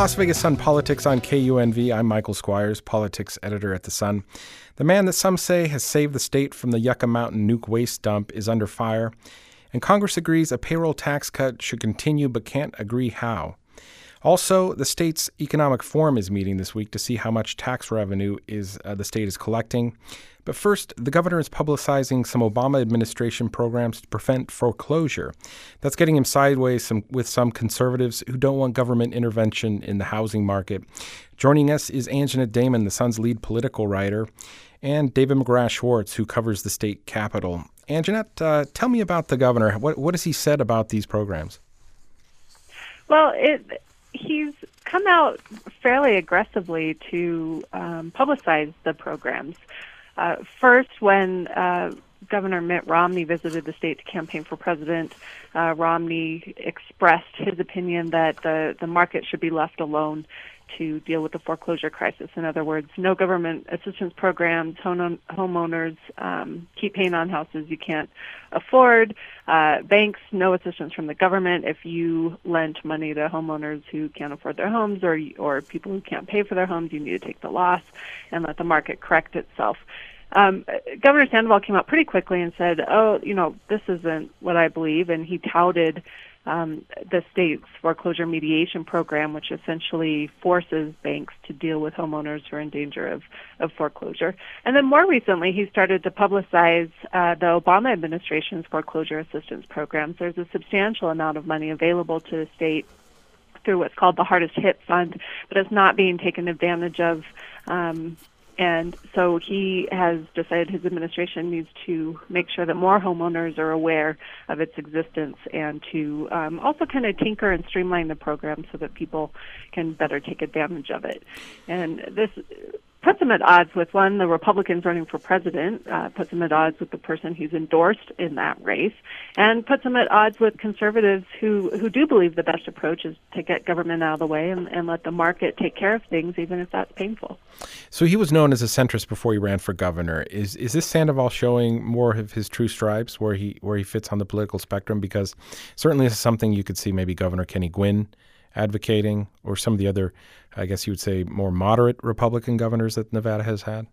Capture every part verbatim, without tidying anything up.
Las Vegas Sun Politics on K U N V. I'm Michael Squires, politics editor at The Sun. The man that some say has saved the state from the Yucca Mountain nuke waste dump is under fire, and Congress agrees a payroll tax cut should continue but can't agree how. Also, the state's economic forum is meeting this week to see how much tax revenue is uh, the state is collecting. But first, the governor is publicizing some Obama administration programs to prevent foreclosure. That's getting him sideways some, with some conservatives who don't want government intervention in the housing market. Joining us is Anjanette Damon, the Sun's lead political writer, and David McGrath-Schwartz, who covers the state capitol. Anjanette, uh, tell me about the governor. What, what has he said about these programs? Well, it, he's come out fairly aggressively to um, publicize the programs. Uh, first, when uh, Governor Mitt Romney visited the state to campaign for president, uh, Romney expressed his opinion that the, the market should be left alone to deal with the foreclosure crisis. In other words, no government assistance programs, home, homeowners um, keep paying on houses you can't afford, uh, banks, no assistance from the government if you lend money to homeowners who can't afford their homes or, or people who can't pay for their homes. You need to take the loss and let the market correct itself. Um, Governor Sandoval came out pretty quickly and said, oh, you know, this isn't what I believe, and he touted Um, the state's foreclosure mediation program, which essentially forces banks to deal with homeowners who are in danger of, of foreclosure. And then more recently, he started to publicize uh, the Obama administration's foreclosure assistance programs. There's a substantial amount of money available to the state through what's called the Hardest Hit Fund, but it's not being taken advantage of. Um, And so he has decided his administration needs to make sure that more homeowners are aware of its existence and to um, also kind of tinker and streamline the program so that people can better take advantage of it. And this puts him at odds with, one, the Republicans running for president, uh, puts him at odds with the person who's endorsed in that race, and puts him at odds with conservatives who, who do believe the best approach is to get government out of the way and, and let the market take care of things, even if that's painful. So he was known as a centrist before he ran for governor. Is is this Sandoval showing more of his true stripes, where he where he fits on the political spectrum? Because certainly this is something you could see maybe Governor Kenny Guinn advocating, or some of the other, I guess you would say, more moderate Republican governors that Nevada has had?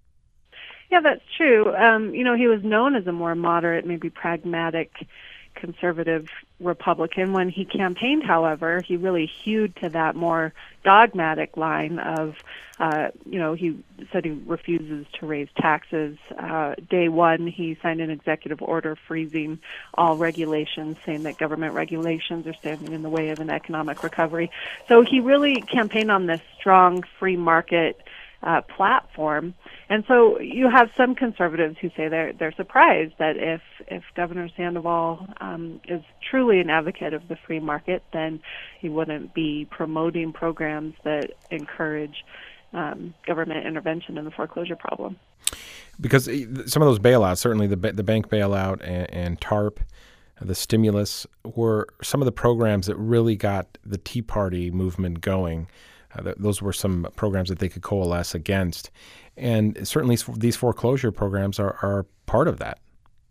Yeah, that's true. Um, you know, he was known as a more moderate, maybe pragmatic, conservative Republican. When he campaigned, however, he really hewed to that more dogmatic line of, uh, you know, he said he refuses to raise taxes. Uh, day one, he signed an executive order freezing all regulations, saying that government regulations are standing in the way of an economic recovery. So he really campaigned on this strong free market Uh, platform. And so you have some conservatives who say they're they're surprised that if if Governor Sandoval um, is truly an advocate of the free market, then he wouldn't be promoting programs that encourage um, government intervention in the foreclosure problem. Because some of those bailouts, certainly the the bank bailout and, and TARP, the stimulus, were some of the programs that really got the Tea Party movement going. Uh, th- those were some programs that they could coalesce against. And certainly these foreclosure programs are, are part of that.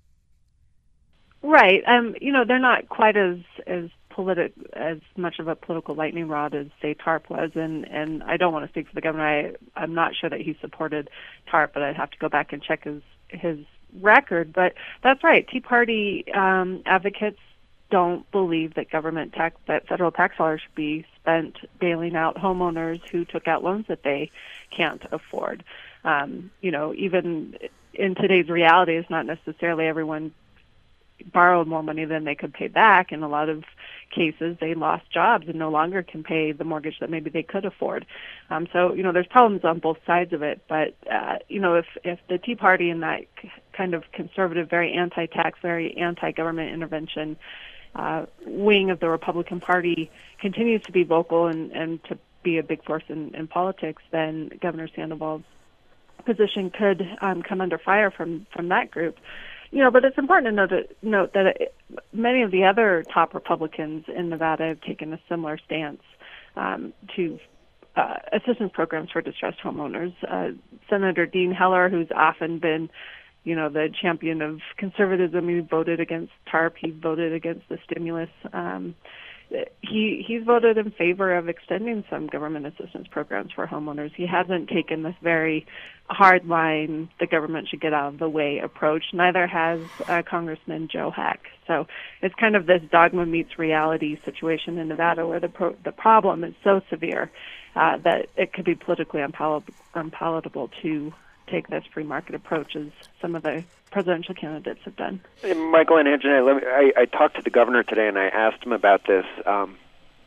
Right. Um, you know, they're not quite as as politi- as much of a political lightning rod as, say, TARP was. And, and I don't want to speak for the governor. I, I'm not sure that he supported TARP, but I'd have to go back and check his, his record. But that's right. Tea Party um, advocates don't believe that government tax, that federal tax dollars should be spent bailing out homeowners who took out loans that they can't afford. Um, you know, even in today's reality, it's not necessarily everyone borrowed more money than they could pay back. In a lot of cases, they lost jobs and no longer can pay the mortgage that maybe they could afford. Um, so, you know, there's problems on both sides of it. But, uh, you know, if, if the Tea Party and that kind of conservative, very anti-tax, very anti-government intervention Uh, wing of the Republican Party continues to be vocal and, and to be a big force in, in politics, then Governor Sandoval's position could um, come under fire from, from that group. You know, but it's important to note that, note that it, many of the other top Republicans in Nevada have taken a similar stance um, to uh, assistance programs for distressed homeowners. Uh, Senator Dean Heller, who's often been you know, the champion of conservatism, he voted against TARP, he voted against the stimulus. Um, he he's voted in favor of extending some government assistance programs for homeowners. He hasn't taken this very hard line, the government should get out of the way approach. Neither has uh, Congressman Joe Heck. So it's kind of this dogma meets reality situation in Nevada where the pro- the problem is so severe uh, that it could be politically unpal- unpalatable to take this free market approach as some of the presidential candidates have done. Hey, Michael and Anjanette, let me, I, I talked to the governor today and I asked him about this. Um,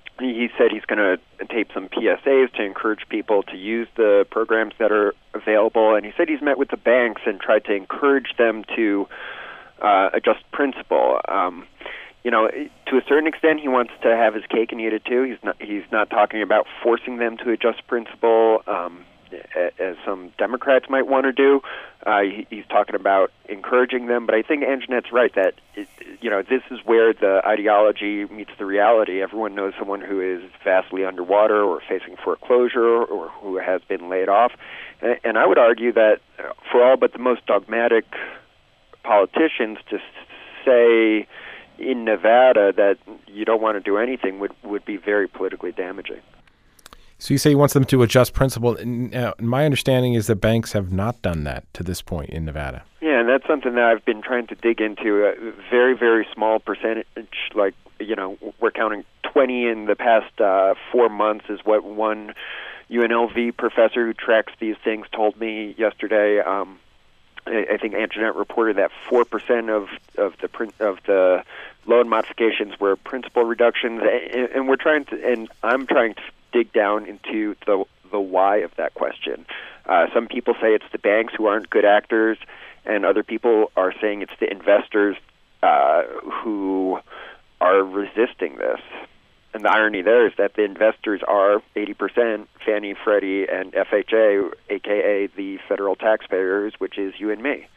he said he's going to tape some P S As to encourage people to use the programs that are available, and he said he's met with the banks and tried to encourage them to uh, adjust principal. Um, you know, to a certain extent, he wants to have his cake and eat it too. He's not. He's not talking about forcing them to adjust principal, um, as some Democrats might want to do. Uh, he, he's talking about encouraging them, but I think Anjanette's right that it, you know this is where the ideology meets the reality. Everyone knows someone who is vastly underwater or facing foreclosure or who has been laid off, and, and I would argue that for all but the most dogmatic politicians to say in Nevada that you don't want to do anything would, would be very politically damaging. So you say he wants them to adjust principal. Now, my understanding is that banks have not done that to this point in Nevada. Yeah, and that's something that I've been trying to dig into. A very, very small percentage, like, you know, we're counting twenty in the past uh, four months is what one U N L V professor who tracks these things told me yesterday. Um, I, I think Anjanette reported that four percent of, of the print, of the loan modifications were principal reductions, and, and we're trying to, and I'm trying to dig down into the the why of that question. Uh, some people say it's the banks who aren't good actors, and other people are saying it's the investors uh, who are resisting this. And the irony there is that the investors are eighty percent Fannie, Freddie, and F H A, a k a the federal taxpayers, which is you and me.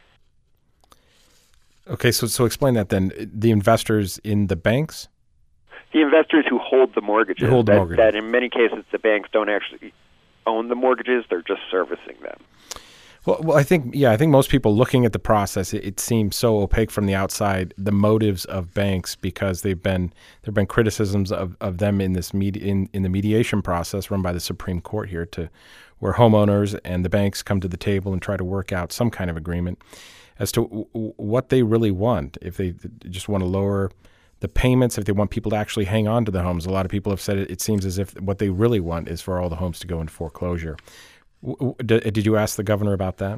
Okay, so so explain that then. The investors in the banks? The investors who hold the mortgages, hold the that, mortgages. that in many cases the banks don't actually own the mortgages, they're just servicing them. Well, well, I think, yeah, I think most people looking at the process, it, it seems so opaque from the outside, the motives of banks, because they've been, there have been criticisms of, of them in this med, in, in the mediation process run by the Supreme Court here, to where homeowners and the banks come to the table and try to work out some kind of agreement as to w- what they really want. If they just want to lower the payments, if they want people to actually hang on to the homes. A lot of people have said it, it seems as if what they really want is for all the homes to go into foreclosure. W- did, did you ask the governor about that?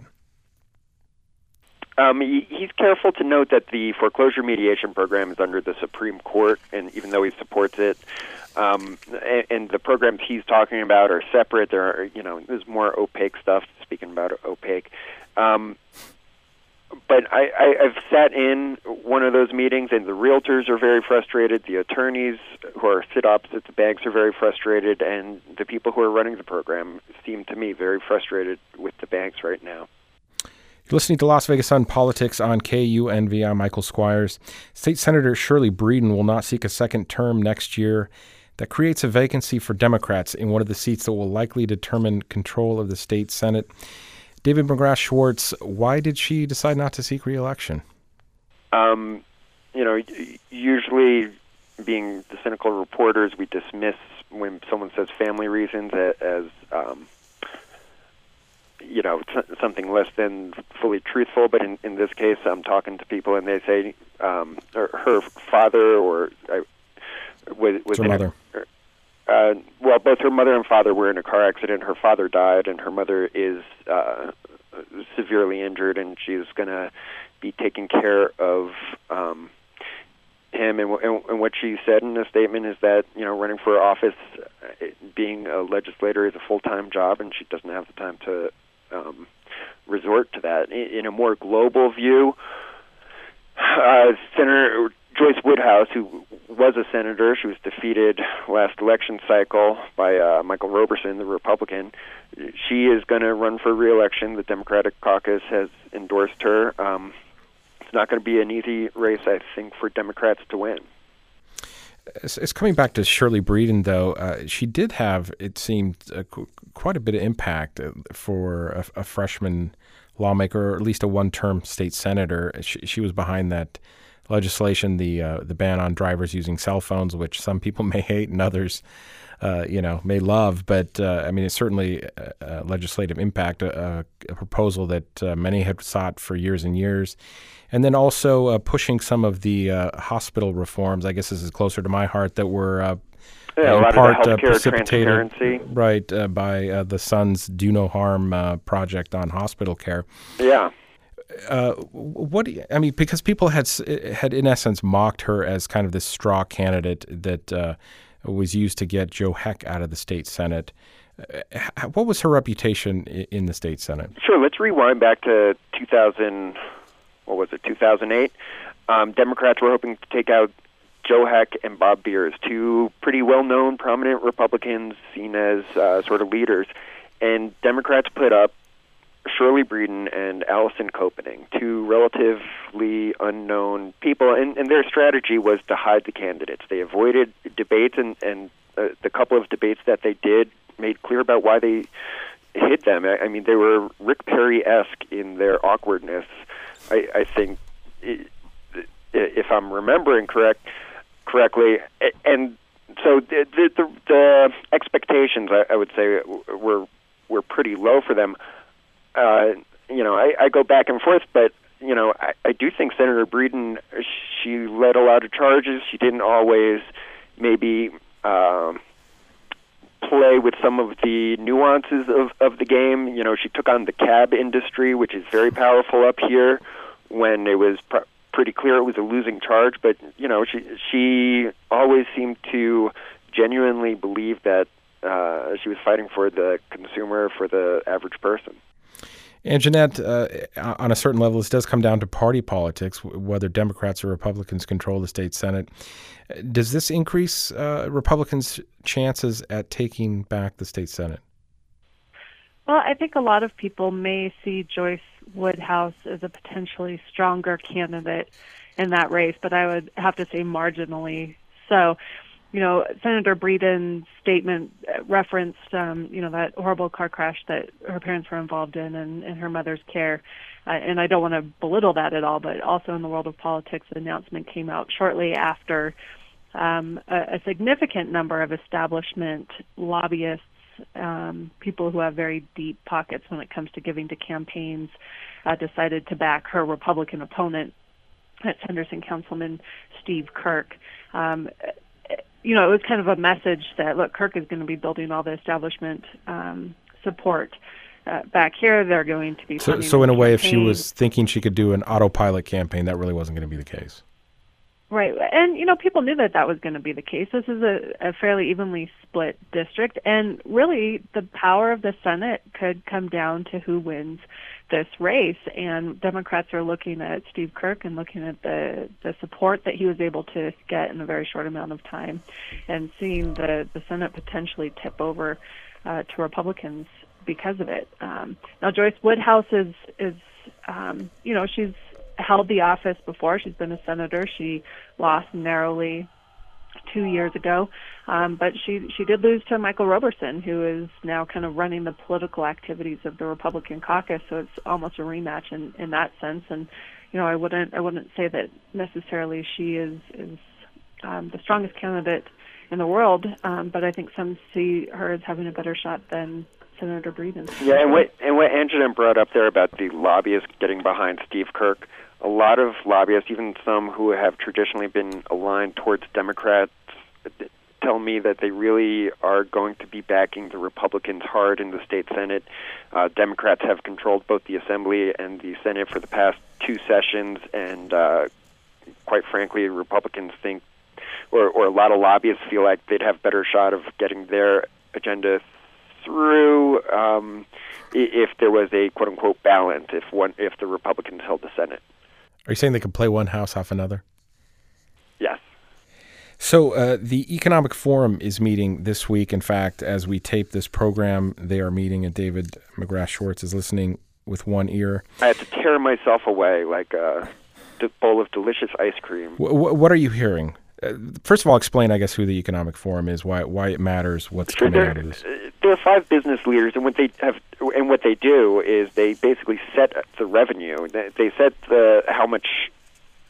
Um, he, he's careful to note that the foreclosure mediation program is under the Supreme Court, and even though he supports it, um, and, and the programs he's talking about are separate. There are, you know, there's more opaque stuff. Speaking about opaque. Um, But I, I, I've sat in one of those meetings, and the realtors are very frustrated. The attorneys who are sit opposite the banks are very frustrated, and the people who are running the program seem to me very frustrated with the banks right now. You're listening to Las Vegas Sun Politics on K U N V. I'm Michael Squires. State Senator Shirley Breeden will not seek a second term next year. That creates a vacancy for Democrats in one of the seats that will likely determine control of the state Senate. David McGrath Schwartz, why did she decide not to seek re-election? Um, you know, usually being the cynical reporters, we dismiss when someone says family reasons as, um, you know, something less than fully truthful. But in, in this case, I'm talking to people and they say um, her, her father or uh, was, was her mother. A, Uh, well, both her mother and father were in a car accident. Her father died, and her mother is uh, severely injured, and she's going to be taking care of um, him. And, w- and what she said in a statement is that, you know, running for office, uh, being a legislator is a full-time job, and she doesn't have the time to um, resort to that. In, in a more global view, uh, Senator Joyce Woodhouse, who was a senator, she was defeated last election cycle by uh, Michael Roberson, the Republican. She is going to run for re-election. The Democratic caucus has endorsed her. Um, it's not going to be an easy race, I think, for Democrats to win. It's, it's coming back to Shirley Breeden, though. Uh, she did have, it seemed, uh, qu- quite a bit of impact for a, a freshman lawmaker, or at least a one-term state senator. She, she was behind that legislation, the uh, the ban on drivers using cell phones, which some people may hate and others, uh, you know, may love. But uh, I mean, it's certainly a, a legislative impact, a, a proposal that uh, many have sought for years and years. And then also uh, pushing some of the uh, hospital reforms. I guess this is closer to my heart, that were uh, yeah, in a lot part of the uh, healthcare precipitated, transparency. right, uh, by uh, the Sun's Do No Harm uh, project on hospital care. Yeah. Uh, what do you, I mean, because people had had in essence mocked her as kind of this straw candidate that uh, was used to get Joe Heck out of the state Senate. Uh, what was her reputation in the state Senate? Sure. Let's rewind back to two thousand. What was it? two thousand eight. Um, Democrats were hoping to take out Joe Heck and Bob Beers, two pretty well-known, prominent Republicans seen as uh, sort of leaders, and Democrats put up Shirley Breeden and Allison Koenig, two relatively unknown people, and, and their strategy was to hide the candidates. They avoided debates, and, and uh, the couple of debates that they did made clear about why they hid them. I, I mean, they were Rick Perry-esque in their awkwardness. I, I think, if I'm remembering correct correctly, and so the the, the expectations, I, I would say, were were pretty low for them. Uh, you know, I, I go back and forth, but you know, I, I do think Senator Breeden, she led a lot of charges. She didn't always maybe uh, play with some of the nuances of, of the game. You know, she took on the cab industry, which is very powerful up here, when it was pr- pretty clear it was a losing charge. But, you know, she she always seemed to genuinely believe that uh, she was fighting for the consumer, for the average person. And Jeanette, uh, on a certain level, this does come down to party politics, whether Democrats or Republicans control the state Senate. Does this increase uh, Republicans' chances at taking back the state Senate? Well, I think a lot of people may see Joyce Woodhouse as a potentially stronger candidate in that race, but I would have to say marginally so. You know, Senator Breeden's statement referenced, um, you know, that horrible car crash that her parents were involved in and, and her mother's care. Uh, and I don't want to belittle that at all, but also in the world of politics, the announcement came out shortly after um, a, a significant number of establishment lobbyists, um, people who have very deep pockets when it comes to giving to campaigns, uh, decided to back her Republican opponent, that's Henderson Councilman Steve Kirk. Um, You know, it was kind of a message that, look, Kirk is going to be building all the establishment um, support. Uh, back here, they're going to be So, funding so in a way, campaign. if she was thinking she could do an autopilot campaign, that really wasn't going to be the case. Right. And, you know, people knew that that was going to be the case. This is a, a fairly evenly split district. And really, the power of the Senate could come down to who wins this race. And Democrats are looking at Steve Kirk and looking at the, the support that he was able to get in a very short amount of time, and seeing the, the Senate potentially tip over uh, to Republicans because of it. Um, now, Joyce Woodhouse is, is um, you know, she's held the office before. She's been a senator. She lost narrowly two years ago, um, but she she did lose to Michael Roberson, who is now kind of running the political activities of the Republican caucus. So it's almost a rematch in, in that sense. And you know, I wouldn't I wouldn't say that necessarily she is is um, the strongest candidate in the world, um, but I think some see her as having a better shot than Senator Breeden. Yeah, and what and what Angela brought up there about the lobbyists getting behind Steve Kirk, a lot of lobbyists, even some who have traditionally been aligned towards Democrats, tell me that they really are going to be backing the Republicans hard in the state Senate. Uh, Democrats have controlled both the Assembly and the Senate for the past two sessions, and uh, quite frankly, Republicans think, or, or a lot of lobbyists feel like they'd have better shot of getting their agenda through um, if there was a quote-unquote balance, if one if the Republicans held the Senate. Are you saying they could play one house off another? Yes. So uh, the Economic Forum is meeting this week. In fact, as we tape this program, they are meeting, and David McGrath-Schwartz is listening with one ear. I had to tear myself away like a bowl of delicious ice cream. W- what are you hearing? Uh, first of all, explain, I guess, who the Economic Forum is, why why it matters, what's sure, coming out of this. There are five business leaders, and what they have, and what they do is they basically set the revenue. They set the how much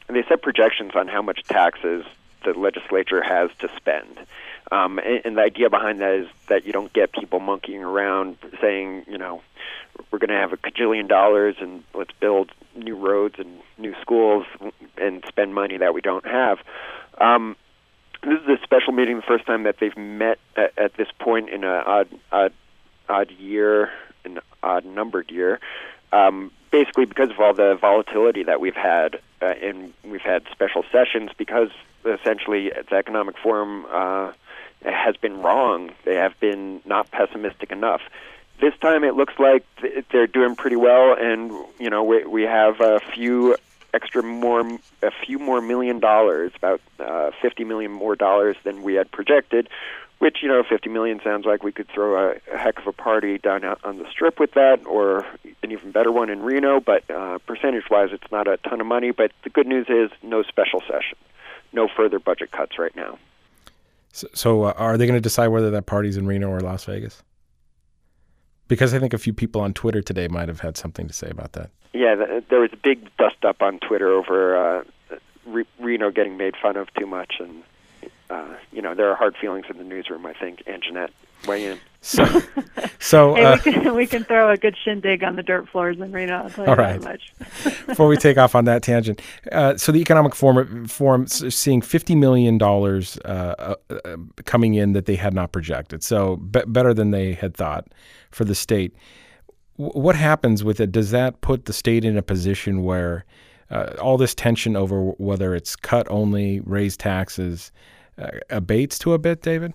they set projections on how much taxes the legislature has to spend. Um, and, and the idea behind that is that you don't get people monkeying around saying, you know, we're going to have a cajillion dollars and let's build new roads and new schools and spend money that we don't have. Um, this is a special meeting, the first time that they've met at, at this point in an odd, odd, odd year, an odd numbered year, um, basically because of all the volatility that we've had, uh, and we've had special sessions because essentially the Economic Forum uh, has been wrong. They have been not pessimistic enough. This time it looks like they're doing pretty well, and you know we we have a few extra more, a few more million dollars, about uh, fifty million more dollars than we had projected. Which, you know, fifty million sounds like we could throw a, a heck of a party down out on the Strip with that, or an even better one in Reno. But uh, percentage-wise, it's not a ton of money. But the good news is no special session, no further budget cuts right now. So, so uh, are they going to decide whether that party's in Reno or Las Vegas? Because I think a few people on Twitter today might have had something to say about that. Yeah, th- there was a big dust-up on Twitter over uh, Re- Reno getting made fun of too much, and uh, you know, there are hard feelings in the newsroom, I think. And Jeanette, weigh in. So, so hey, uh, we, can, we can throw a good shindig on the dirt floors in Reno, I'll tell you all that right. much. Before we take off on that tangent, uh, so the Economic Forum, Forum seeing fifty million dollars uh, uh, coming in that they had not projected, so be- better than they had thought for the state. W- what happens with it? Does that put the state in a position where uh, all this tension over whether it's cut only, raise taxes, uh, abates to a bit, David?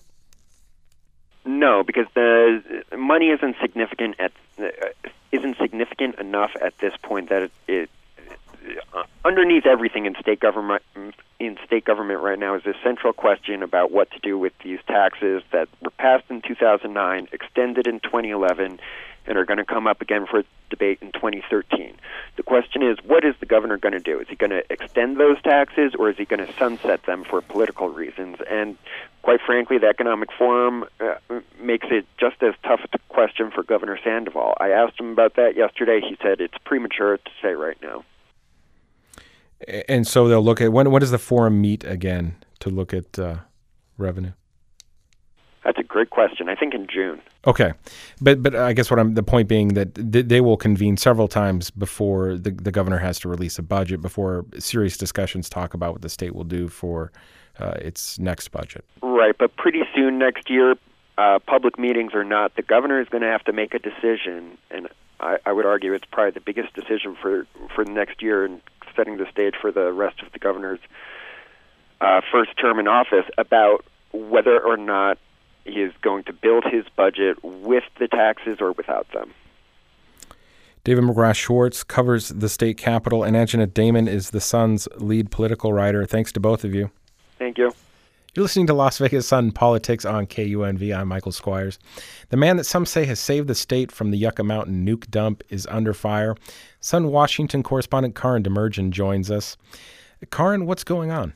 No, because the money isn't significant at uh, isn't significant enough at this point that it, it uh, underneath everything in state government in state government right now is this central question about what to do with these taxes that were passed in two thousand nine, extended in twenty eleven, and are going to come up again for debate in twenty thirteen. The question is, what is the governor going to do? Is he going to extend those taxes, or is he going to sunset them for political reasons? And quite frankly, the Economic Forum uh, makes it just as tough a question for Governor Sandoval. I asked him about that yesterday. He said it's premature to say right now. And so they'll look at, when, when does the forum meet again to look at uh, revenue? That's a great question. I think in June. Okay, but but I guess what I'm the point being that th- they will convene several times before the the governor has to release a budget, before serious discussions talk about what the state will do for uh, its next budget. Right, but pretty soon next year, uh, public meetings or not, the governor is going to have to make a decision, and I, I would argue it's probably the biggest decision for for the next year and setting the stage for the rest of the governor's uh, first term in office about whether or not he is going to build his budget with the taxes or without them. David McGrath-Schwartz covers the state capitol, and Anjanette Damon is the Sun's lead political writer. Thanks to both of you. Thank you. You're listening to Las Vegas Sun Politics on K U N V. I'm Michael Squires. The man that some say has saved the state from the Yucca Mountain nuke dump is under fire. Sun Washington correspondent Karin Demerjen joins us. Karin, what's going on?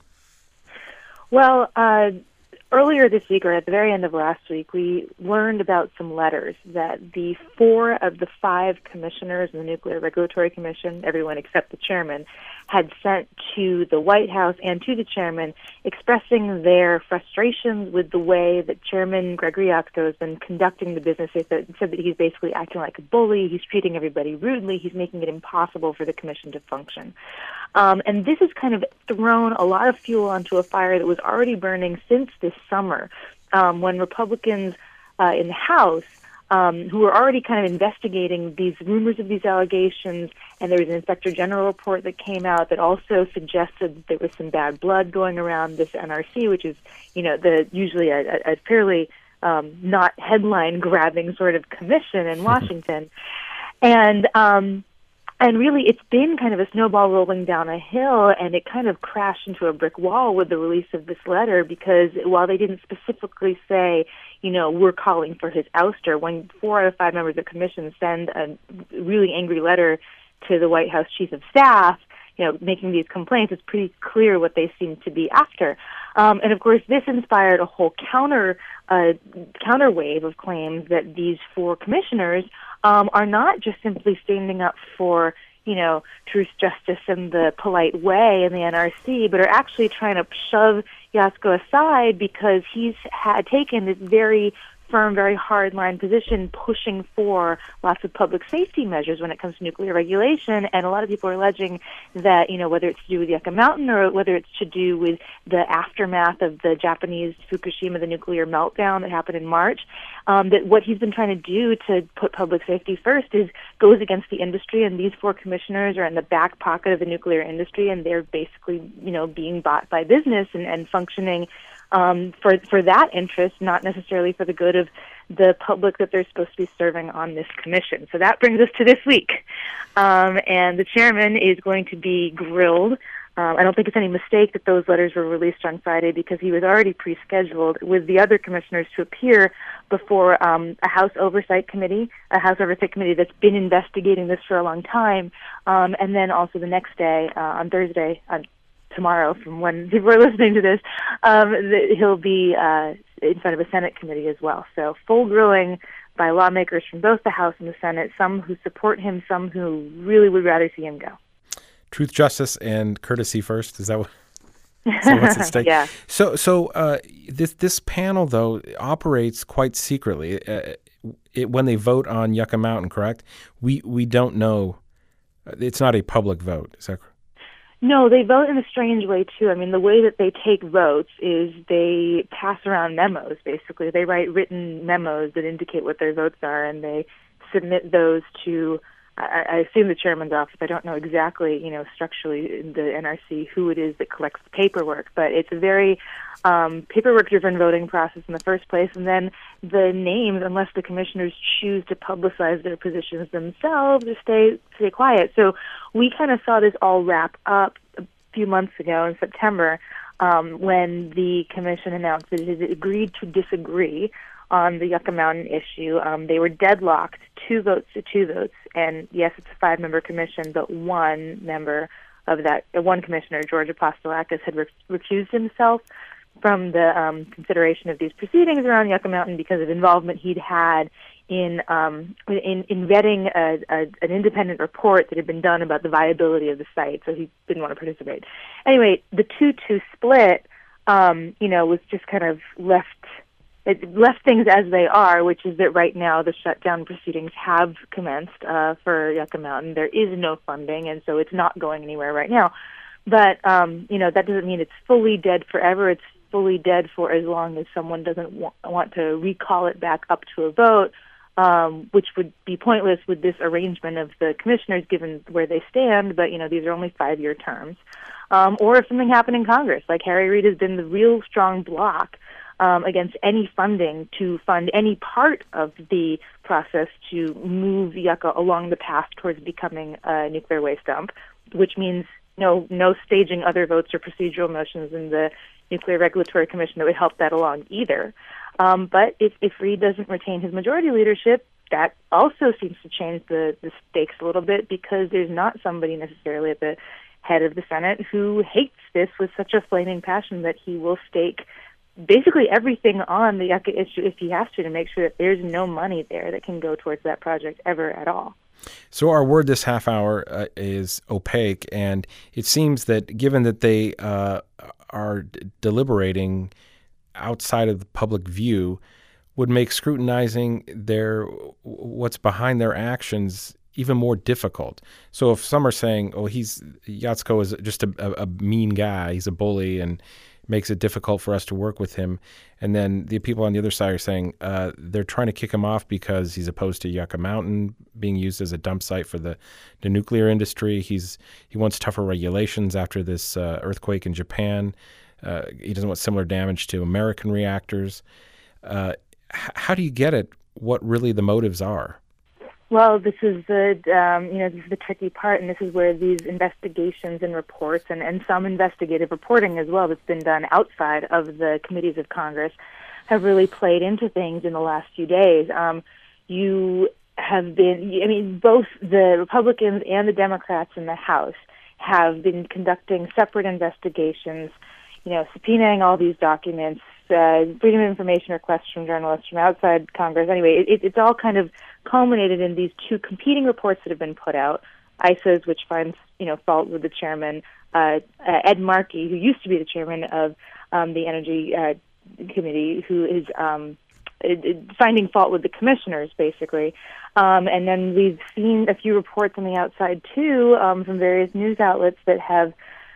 Well, uh, earlier this week, or at the very end of last week, we learned about some letters that the four of the five commissioners in the Nuclear Regulatory Commission, everyone except the chairman, had sent to the White House and to the chairman, expressing their frustrations with the way that Chairman Gregory Jaczko has been conducting the business. They said, said that he's basically acting like a bully, he's treating everybody rudely, he's making it impossible for the commission to function. Um, and this has kind of thrown a lot of fuel onto a fire that was already burning since this summer, um, when Republicans uh, in the House, um, who were already kind of investigating these rumors of these allegations, and there was an Inspector General report that came out that also suggested that there was some bad blood going around this N R C, which is, you know, the usually a, a fairly um, not headline-grabbing sort of commission in Washington. and um, and really, it's been kind of a snowball rolling down a hill, and it kind of crashed into a brick wall with the release of this letter, because while they didn't specifically say, you know, we're calling for his ouster, when four out of five members of the commission send a really angry letter to the White House Chief of Staff, you know, making these complaints, it's pretty clear what they seem to be after. Um, and of course, this inspired a whole counter uh, counter wave of claims that these four commissioners um, are not just simply standing up for, you know, truth, justice, and the polite way in the N R C, but are actually trying to shove Yatsko aside because he's had taken this very firm, very hard-line position pushing for lots of public safety measures when it comes to nuclear regulation. And a lot of people are alleging that, you know, whether it's to do with Yucca Mountain or whether it's to do with the aftermath of the Japanese Fukushima, the nuclear meltdown that happened in March, um, that what he's been trying to do to put public safety first is goes against the industry. And these four commissioners are in the back pocket of the nuclear industry, and they're basically, you know, being bought by business and, and functioning Um, for for that interest, not necessarily for the good of the public that they're supposed to be serving on this commission. So that brings us to this week. Um, and the chairman is going to be grilled. Um, I don't think it's any mistake that those letters were released on Friday because he was already pre-scheduled with the other commissioners to appear before um, a House Oversight Committee, a House Oversight Committee that's been investigating this for a long time. Um, and then also the next day, uh, on Thursday, on tomorrow from when people are listening to this, um, that he'll be uh, in front of a Senate committee as well. So full grilling by lawmakers from both the House and the Senate, some who support him, some who really would rather see him go. Truth, justice, and courtesy first. Is that what? Is that what's at stake? Yeah. So, so uh, this this panel though operates quite secretly. Uh, it, when they vote on Yucca Mountain, correct? We we don't know. It's not a public vote. Is that correct? No, they vote in a strange way, too. I mean, the way that they take votes is they pass around memos, basically. They write written memos that indicate what their votes are, and they submit those to, I, I assume, the chairman's office. I don't know exactly, you know, structurally in the N R C who it is that collects the paperwork, but it's a very um, paperwork-driven voting process in the first place, and then the names, unless the commissioners choose to publicize their positions themselves or stay, stay quiet. So we kind of saw this all wrap up a few months ago in September um, when the commission announced that it had agreed to disagree on the Yucca Mountain issue. Um, they were deadlocked, two votes to two votes, and yes, it's a five-member commission, but one member of that, uh, one commissioner, George Apostolakis, had re- recused himself from the um, consideration of these proceedings around Yucca Mountain because of involvement he'd had in um, in, in vetting a, a, an independent report that had been done about the viability of the site, so he didn't want to participate. Anyway, the two two split, um, you know, was just kind of left, it left things as they are, which is that right now the shutdown proceedings have commenced uh, for Yucca Mountain. There is no funding, and so it's not going anywhere right now. But, um, you know, that doesn't mean it's fully dead forever. It's fully dead for as long as someone doesn't wa- want to recall it back up to a vote, um, which would be pointless with this arrangement of the commissioners given where they stand, but, you know, these are only five-year terms. Um, or if something happened in Congress, like Harry Reid has been the real strong block um, against any funding to fund any part of the process to move Yucca along the path towards becoming a nuclear waste dump, which means no no staging other votes or procedural motions in the Nuclear Regulatory Commission that would help that along either. Um, but if, if Reid doesn't retain his majority leadership, that also seems to change the, the stakes a little bit because there's not somebody necessarily at the head of the Senate who hates this with such a flaming passion that he will stake basically everything on the Yucca issue if he has to to make sure that there's no money there that can go towards that project ever at all. So our word this half hour uh, is opaque, and it seems that given that they uh, are d- deliberating outside of the public view, would make scrutinizing their what's behind their actions even more difficult. So if some are saying, "Oh, he's Yatsko is just a, a, a mean guy, he's a bully," and makes it difficult for us to work with him. And then the people on the other side are saying uh, they're trying to kick him off because he's opposed to Yucca Mountain being used as a dump site for the, the nuclear industry. He's he wants tougher regulations after this uh, earthquake in Japan. Uh, he doesn't want similar damage to American reactors. Uh, h- how do you get at what really the motives are? Well, this is the um, you know this is the tricky part, and this is where these investigations and reports, and, and some investigative reporting as well, that's been done outside of the committees of Congress, have really played into things in the last few days. Um, you have been, I mean, both the Republicans and the Democrats in the House have been conducting separate investigations, you know, subpoenaing all these documents, uh, freedom of information requests from journalists from outside Congress. Anyway, it, it's all kind of culminated in these two competing reports that have been put out. I S As, which finds, you know, fault with the chairman, uh, uh, Ed Markey, who used to be the chairman of um, the Energy uh, Committee, who is um, it, it, finding fault with the commissioners, basically. Um, and then we've seen a few reports on the outside, too, um, from various news outlets that have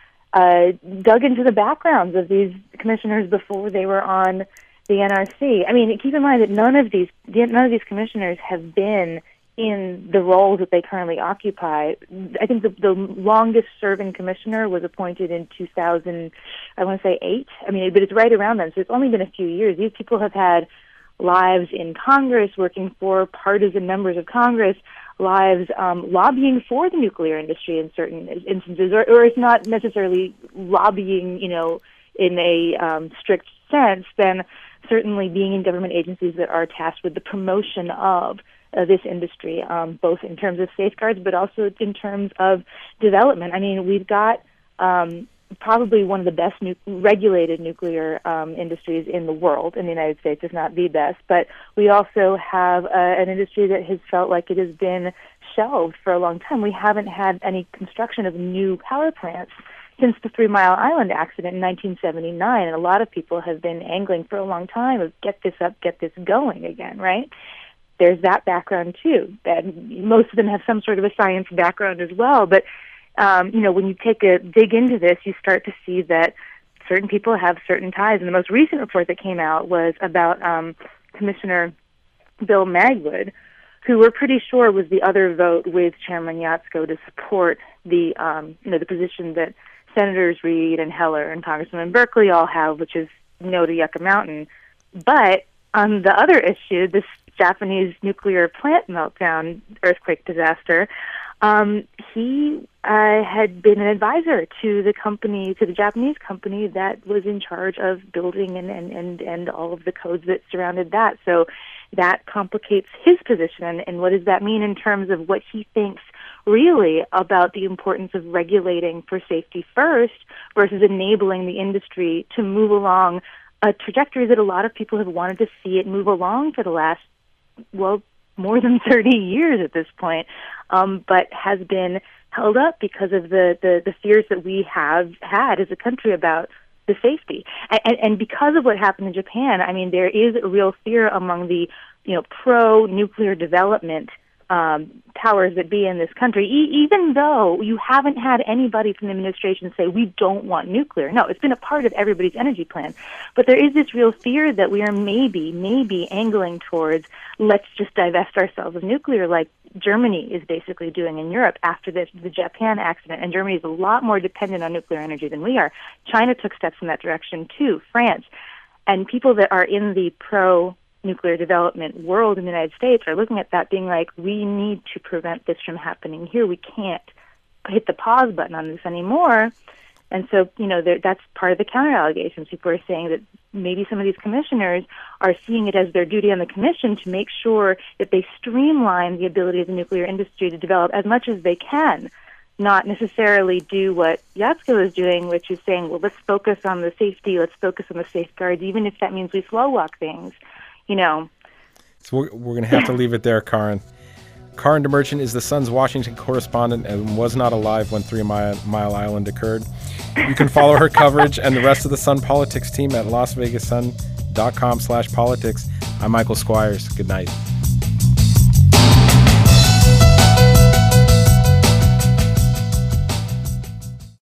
uh, dug into the backgrounds of these commissioners before they were on the N R C. I mean, keep in mind that none of these none of these commissioners have been in the roles that they currently occupy. I think the, the longest-serving commissioner was appointed in two thousand, I want to say eight. I mean, but it's right around then, so it's only been a few years. These people have had lives in Congress, working for partisan members of Congress, lives um, lobbying for the nuclear industry in certain instances, or, or if not necessarily lobbying, you know, in a um, strict sense, then certainly being in government agencies that are tasked with the promotion of uh, this industry, um, both in terms of safeguards, but also in terms of development. I mean, we've got um, probably one of the best nu- regulated nuclear um, industries in the world in the United States, if not the best. But we also have uh, an industry that has felt like it has been shelved for a long time. We haven't had any construction of new power plants since the Three Mile Island accident in nineteen seventy-nine, and a lot of people have been angling for a long time of get this up, get this going again, right? There's that background, too. That most of them have some sort of a science background as well, but Um, you know, when you take a dig into this, you start to see that certain people have certain ties. And the most recent report that came out was about um, Commissioner Bill Magwood, who we're pretty sure was the other vote with Chairman Yatsko to support the, um, you know, the position that Senators Reid and Heller and Congresswoman Berkeley all have, which is no to Yucca Mountain. But on the other issue, this Japanese nuclear plant meltdown, earthquake disaster, Um, he uh, had been an advisor to the company, to the Japanese company that was in charge of building and, and, and, and all of the codes that surrounded that. So that complicates his position. And, and what does that mean in terms of what he thinks really about the importance of regulating for safety first versus enabling the industry to move along a trajectory that a lot of people have wanted to see it move along for the last, well, more than thirty years at this point, um, but has been held up because of the, the, the fears that we have had as a country about the safety. And, and because of what happened in Japan, I mean, there is a real fear among the, you know, pro-nuclear development um, powers that be in this country, e- even though you haven't had anybody from the administration say, we don't want nuclear. No, it's been a part of everybody's energy plan. But there is this real fear that we are maybe, maybe angling towards, let's just divest ourselves of nuclear like Germany is basically doing in Europe after this, the Japan accident. And Germany is a lot more dependent on nuclear energy than we are. China took steps in that direction too, France. And people that are in the pro nuclear development world in the United States are looking at that being like, we need to prevent this from happening here. We can't hit the pause button on this anymore. And so, you know, that's part of the counter-allegations. People are saying that maybe some of these commissioners are seeing it as their duty on the commission to make sure that they streamline the ability of the nuclear industry to develop as much as they can, not necessarily do what Yatsko is doing, which is saying, well, let's focus on the safety, let's focus on the safeguards, even if that means we slow-walk things. You know. So we're, we're going to have to leave it there, Karin. Karin DeMerchant is the Sun's Washington correspondent and was not alive when Three Mile, Mile Island occurred. You can follow her coverage and the rest of the Sun Politics team at las vegas sun dot com slash politics. I'm Michael Squires. Good night.